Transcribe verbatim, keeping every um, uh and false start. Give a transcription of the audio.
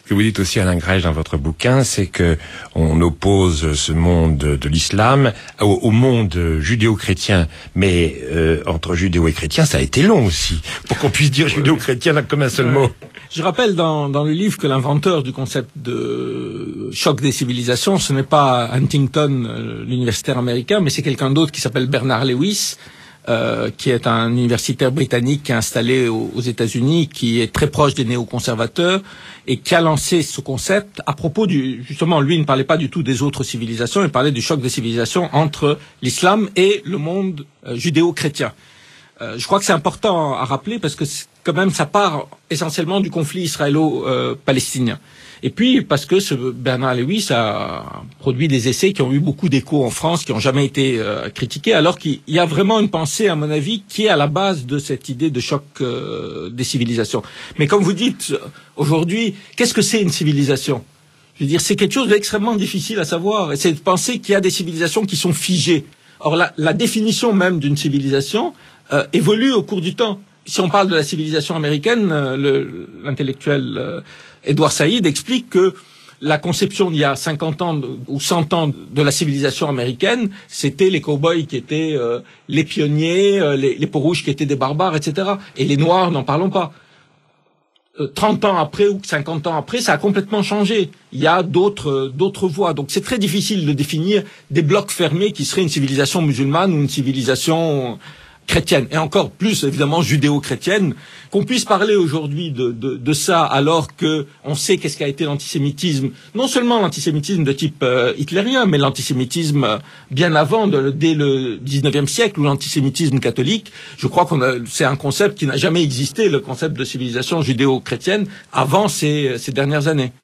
que vous dites aussi, Alain Grèche, dans votre bouquin, c'est que on oppose ce monde de l'islam au, au monde judéo-chrétien. Mais euh, entre judéo et chrétien, ça a été long aussi, pour qu'on puisse dire judéo-chrétien comme un seul mot. Je rappelle dans, dans le livre que l'inventeur du concept de choc des civilisations, ce n'est pas Huntington, l'universitaire américain, mais c'est quelqu'un d'autre qui s'appelle Bernard Lewis, euh, qui est un universitaire britannique qui est installé aux, aux États-Unis, qui est très proche des néoconservateurs et qui a lancé ce concept à propos du, justement, lui ne parlait pas du tout des autres civilisations, il parlait du choc des civilisations entre l'islam et le monde euh, judéo-chrétien. Euh, je crois que c'est important à rappeler parce que quand même ça part essentiellement du conflit israélo-palestinien. Et puis parce que ce Bernard Lewis a produit des essais qui ont eu beaucoup d'écho en France, qui n'ont jamais été euh, critiqués, alors qu'il y a vraiment une pensée, à mon avis, qui est à la base de cette idée de choc euh, des civilisations. Mais comme vous dites, aujourd'hui, qu'est-ce que c'est une civilisation ? Je veux dire, c'est quelque chose d'extrêmement difficile à savoir, et c'est de penser qu'il y a des civilisations qui sont figées. Or, la, la définition même d'une civilisation euh, évolue au cours du temps. Si on parle de la civilisation américaine, euh, le, l'intellectuel euh, Edward Said explique que la conception d'il y a cinquante ans de, ou cent ans de la civilisation américaine, c'était les cow-boys qui étaient euh, les pionniers, euh, les, les peaux-rouges qui étaient des barbares, et cetera. Et les noirs, n'en parlons pas. Euh, trente ans après ou cinquante ans après, ça a complètement changé. Il y a d'autres euh, d'autres voies. Donc c'est très difficile de définir des blocs fermés qui seraient une civilisation musulmane ou une civilisation chrétienne, et encore plus évidemment judéo-chrétienne. Qu'on puisse parler aujourd'hui de, de, de ça alors que on sait qu'est-ce qu'a été l'antisémitisme, non seulement l'antisémitisme de type euh, hitlérien, mais l'antisémitisme euh, bien avant, de, dès le dix-neuvième siècle, ou l'antisémitisme catholique. Je crois qu'on a, c'est un concept qui n'a jamais existé, le concept de civilisation judéo-chrétienne, avant ces, ces dernières années.